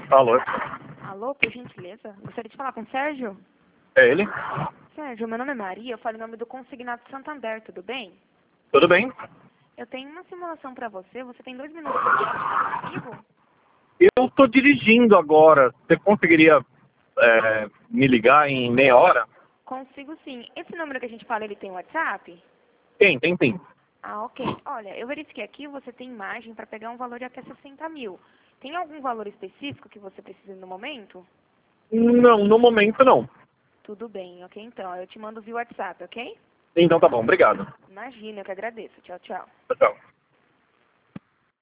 Alô? Alô, por gentileza? Gostaria de falar com o Sérgio? É ele? Sérgio, meu nome é Maria, eu falo em nome do Consignato Santander, tudo bem? Tudo bem? Eu tenho uma simulação para você tem 2 minutos para falar comigo? Eu tô dirigindo agora. Você conseguiria me ligar em meia hora? Consigo sim. Esse número que a gente fala, ele tem WhatsApp? Tem sim. Ah, ok. Olha, eu verifiquei aqui, você tem imagem para pegar um valor de até 60 mil. Tem algum valor específico que você precisa no momento? Não, no momento não. Tudo bem, ok então. Eu te mando via WhatsApp, ok? Então tá bom, obrigado. Imagina, eu que agradeço. Tchau, tchau. Tchau, tchau.